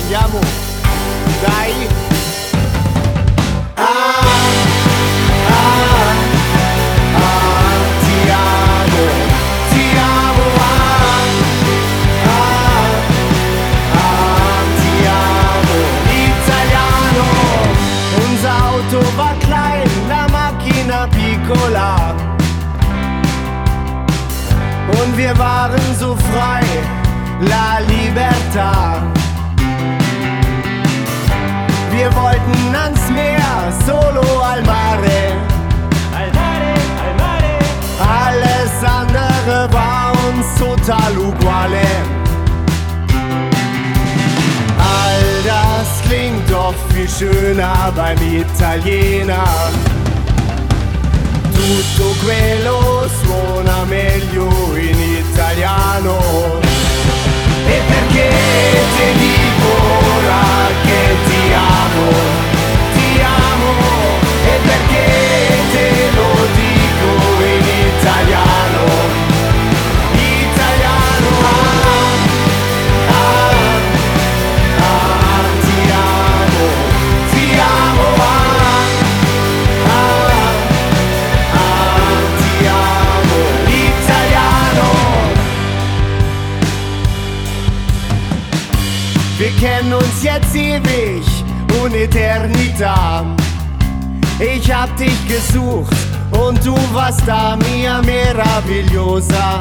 andiamo, dai. Ti amo, ti amo, ti amo, italiano. Unser Auto war klein, la macchina piccola. Und wir waren so frei, la libertà. Wir wollten ans Meer, solo al mare. Al mare, al mare. Alles andere war uns total uguale. All das klingt doch viel schöner beim Italiener. Tutto quello suona meglio in italiano. E perché ti dico ora che ti amo, ti amo. E perché te lo dico in italiano, italiano. Ti amo, ti amo. Ti amo, italiano. Wir kennen uns jetzt ewig, Un'eternità. Ich hab dich gesucht und du warst da, mia meravigliosa.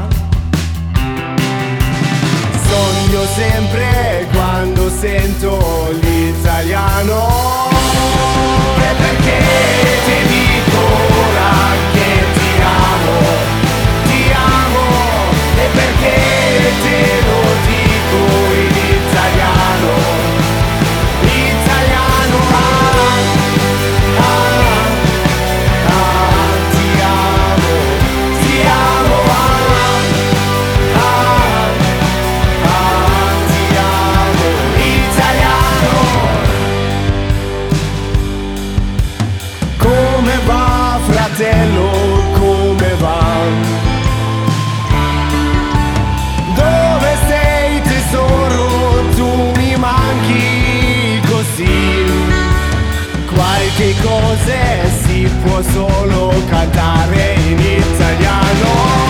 Sogno sempre quando sento l'italiano. E perché ti dico ora che ti amo, ti amo. E perché te lo dico in italiano, italiano. Ti amo, ti amo. Ti amo, italiano. Come va, fratello, come va? Dove sei, tesoro? Tu mi manchi così. Qualche cosa si può solo cantare in italiano.